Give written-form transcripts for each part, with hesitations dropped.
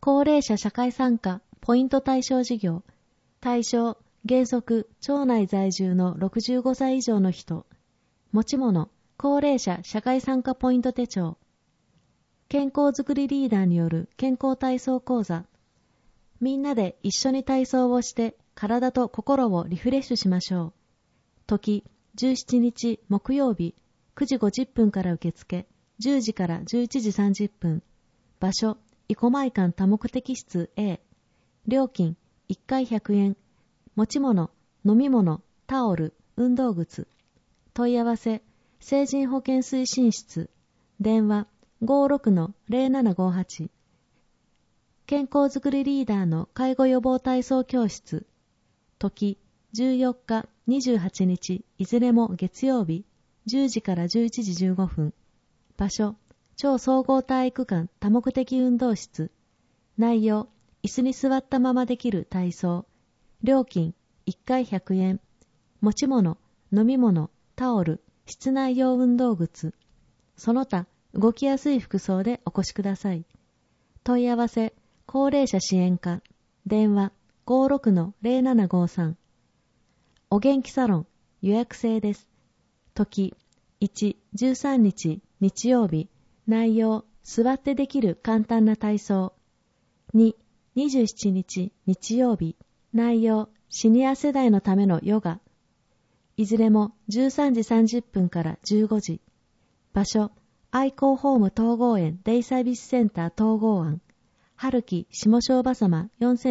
高齢者社会参加ポイント対象事業。対象、原則、町内在住の65歳以上の人。持ち物、高齢者社会参加ポイント手帳。健康づくりリーダーによる健康体操講座。みんなで一緒に体操をして体と心をリフレッシュしましょう。時、17日木曜日9時50分から受付、10時から11時30分。場所、生駒館多目的室 A。料金、1回100円。持ち物、飲み物、タオル、運動靴。問い合わせ、成人保健推進室。電話、56-0758。健康づくりリーダーの介護予防体操教室。時、14日、28日、いずれも月曜日、10時から11時15分。場所、超総合体育館多目的運動室。内容、椅子に座ったままできる体操。料金、1回100円。持ち物、飲み物、タオル、室内用運動靴。その他、動きやすい服装でお越しください。問い合わせ、高齢者支援課。電話、56-0753。お元気サロン、予約制です。時、1、13日、日曜日。内容、座ってできる簡単な体操。2、27日、日曜日。内容、シニア世代のためのヨガ。いずれも13時30分から15時。場所、愛好ホーム統合園デイサービスセンター統合案。春木下庄場様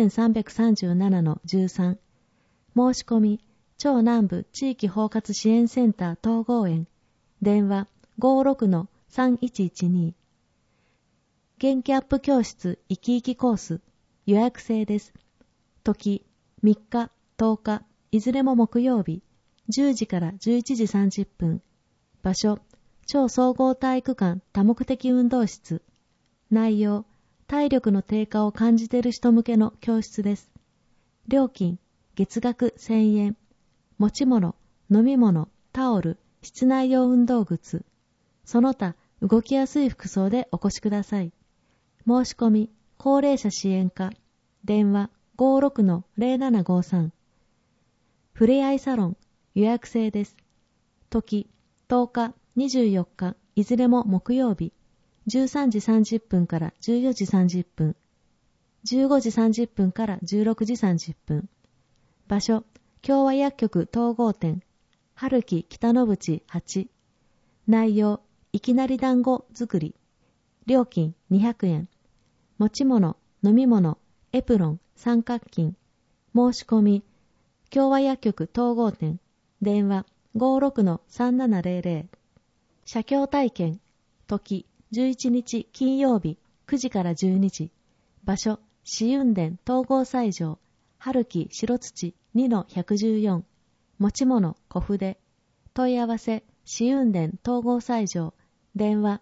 4337-13。申し込み、超南部地域包括支援センター統合園。電話 56-3112。元気アップ教室生き生きコース。予約制です。時、3日、10日、いずれも木曜日、10時から11時30分。場所、超総合体育館多目的運動室。内容、体力の低下を感じている人向けの教室です。料金、月額1000円。持ち物、飲み物、タオル、室内用運動靴。その他、動きやすい服装でお越しください。申し込み、高齢者支援課。電話、56-0753。ふれあいサロン、予約制です。時、10日、24日、いずれも木曜日、13時30分から14時30分、15時30分から16時30分。場所、共和薬局統合店、春木北野口8。内容、いきなり団子作り。料金200円。持ち物、飲み物、エプロン、三角巾。申し込み、共和薬局統合店。電話 56-3700。写経体験。時、11日金曜日、9時から12時。場所、紫雲殿統合斎場。春木白土 2-114。持ち物、小筆。問い合わせ、紫雲殿統合斎場。電話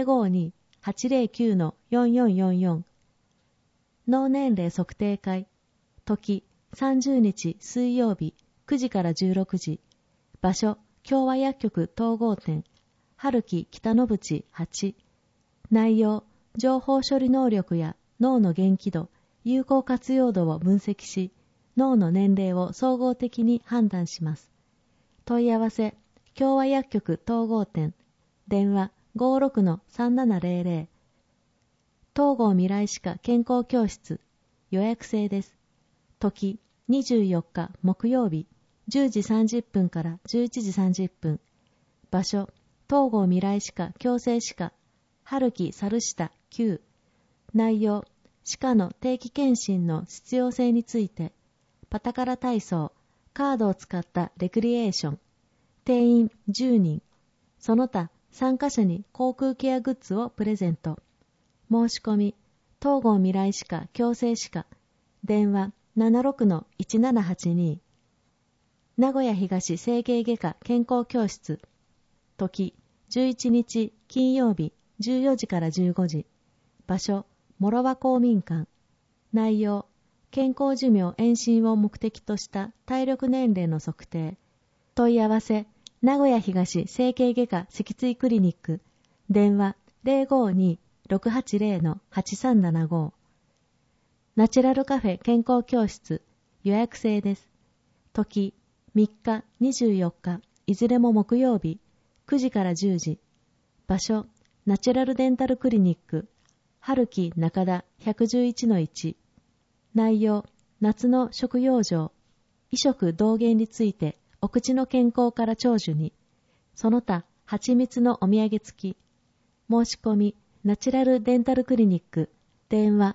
052-809-4444。脳年齢測定会。時、30日水曜日、9時から16時。場所、共和薬局統合店。春木北野口8。内容、情報処理能力や脳の元気度、有効活用度を分析し、脳の年齢を総合的に判断します。問い合わせ、共和薬局統合店。電話 56-3700。東郷未来歯科健康教室。予約制です。時、24日木曜日、10時30分から11時30分。場所、東郷未来歯科矯正歯科。春木猿下9。内容、歯科の定期検診の必要性について。パタカラ体操、カードを使ったレクリエーション。定員10人。その他、参加者に口腔ケアグッズをプレゼント。申し込み、東郷未来歯科矯正歯科。電話 76-1782。名古屋東整形外科健康教室。時、11日金曜日、14時から15時。場所、諸和公民館。内容、健康寿命延伸を目的とした体力年齢の測定。問い合わせ、名古屋東整形外科脊椎クリニック。電話 052-680-8375。 ナチュラルカフェ健康教室、予約制です。時、3日、24日、いずれも木曜日、9時から10時。場所、ナチュラルデンタルクリニック、春木中田 111-1。内容、夏の食養生、医食同源について、お口の健康から長寿に、その他、蜂蜜のお土産付き。申し込み、ナチュラルデンタルクリニック、電話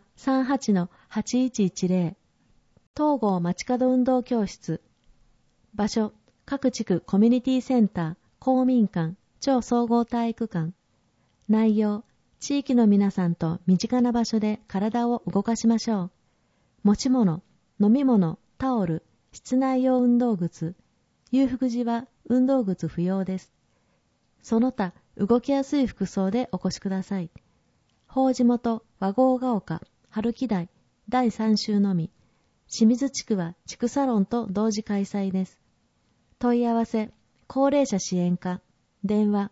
38-8110。東郷街角運動教室。場所、各地区コミュニティセンター、公民館、超総合体育館。内容、地域の皆さんと身近な場所で体を動かしましょう。持ち物、飲み物、タオル、室内用運動靴。裕福時は運動靴不要です。その他、動きやすい服装でお越しください。法地元、和合が丘、春木台、第3週のみ。清水地区は地区サロンと同時開催です。問い合わせ、高齢者支援課、電話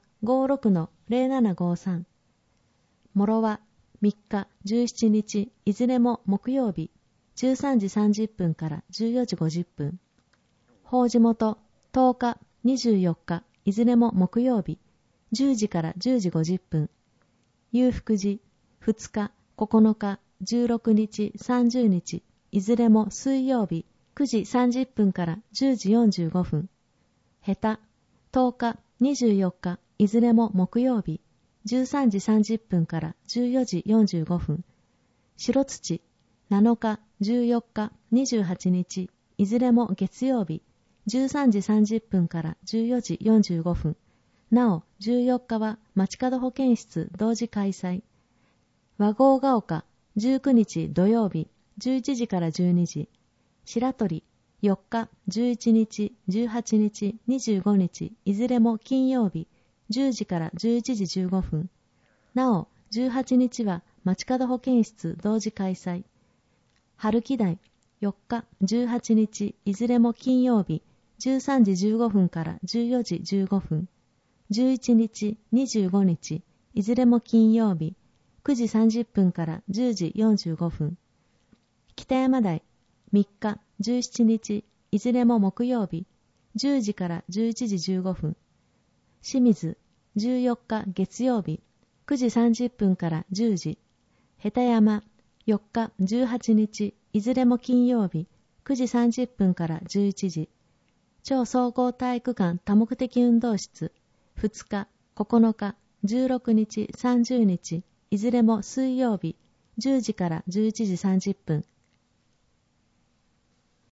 56-0753。もろは3日、17日、いずれも木曜日、13時30分から14時50分。法地元、10日、24日、いずれも木曜日、10時から10時50分。裕福寺、2日、9日、16日、30日、いずれも水曜日、9時30分から10時45分。下手、10日、24日、いずれも木曜日、13時30分から14時45分。白土、7日、14日、28日、いずれも月曜日、13時30分から14時45分。なお、14日は街角保健室同時開催。和合が丘、19日土曜日、11時から12時。白鳥、4日、11日、18日、25日、いずれも金曜日、10時から11時15分。なお、18日は街角保健室同時開催。春木台、4日、18日、いずれも金曜日、13時15分から14時15分。11日、25日、いずれも金曜日、9時30分から10時45分。北山台、3日、17日、いずれも木曜日、10時から11時15分。清水、14日月曜日、9時30分から10時。下手山、4日、18日、いずれも金曜日、9時30分から11時。超総合体育館多目的運動室、2日、9日、16日、30日、いずれも水曜日、10時から11時30分。